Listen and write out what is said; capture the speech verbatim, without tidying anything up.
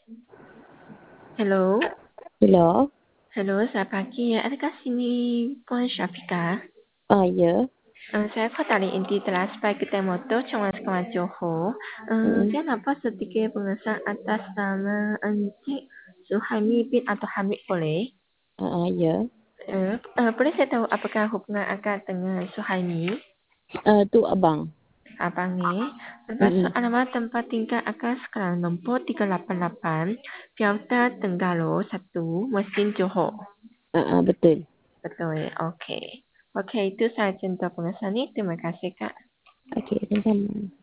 Hello. Hello. Hello, selamat pagi. Adakah sini Puan Syafiqah? Ah, ya. Uh, saya Kota dari Inti telah sampai kedai motor Chongan Sekolah Johor. Uh, Mm. saya nampak sedikit pengesahan atas nama Encik Suhaimi bin atau Hamid boleh? Ah, ah, ya. Uh, uh, boleh saya tahu apakah hubungan akak dengan Suhaimi? Ah, tu abang. Abang ni. Lepas tu Mm. alamat tempat tinggal akak sekarang nombor tiga lapan lapan Piauta Tenggalo satu Mesin Johor. Ah, ah, betul. Betul, okey. Okey, itu sahaja untuk pengesahan ni. Terima kasih, Kak. Okey, sama-sama.